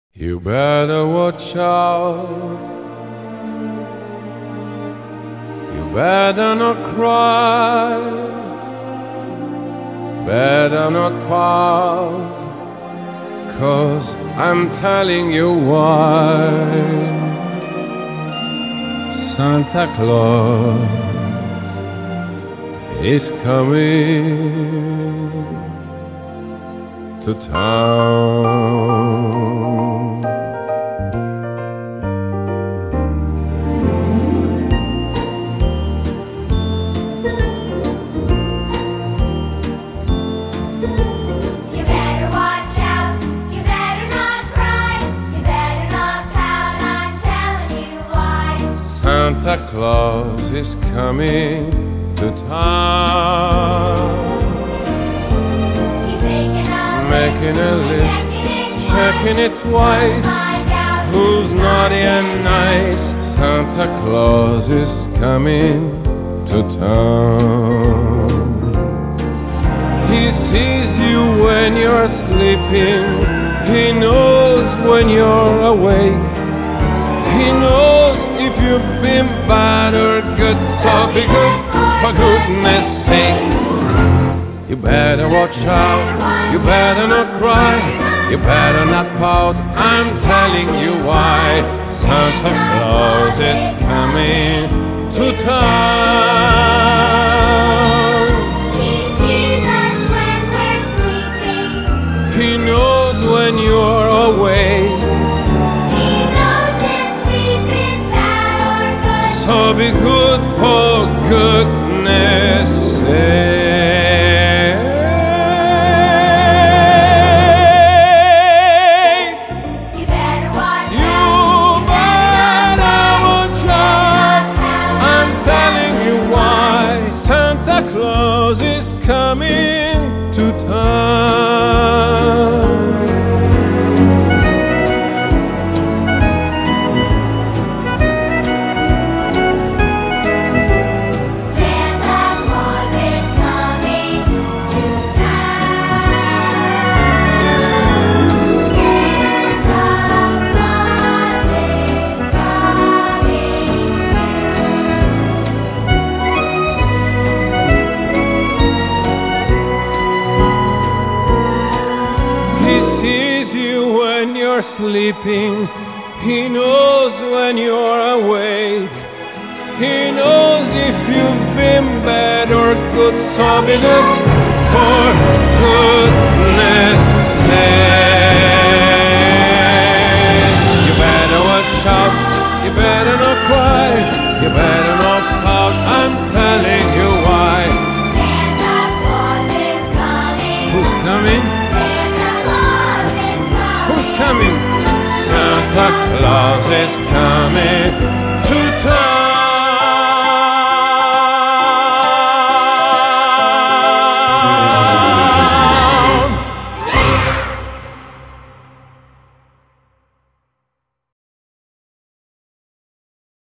You better watch out. You better not cry. Better not pout. 'Cause I'm telling you why. Santa Claus is coming to town. Santa Claus is coming to town. He's making a list, checking it twice. Who's naughty and nice? Santa Claus is coming to town. He sees you when you're sleeping. He knows when you're awake. He knows if you've been bad or good, so be good for goodness sake. You better watch out, you better not cry, you better not pout, I'm telling you why. Santa Claus is coming to town. He sees us when we're sleeping. He knows when you're awake. So be good for goodness sake. You better watch You out. better watch out. I'm telling you why. Santa Claus is coming to town. He sees you when you're sleeping. He knows when you're awake. He knows if you've been bad or good. So be good for goodness sake.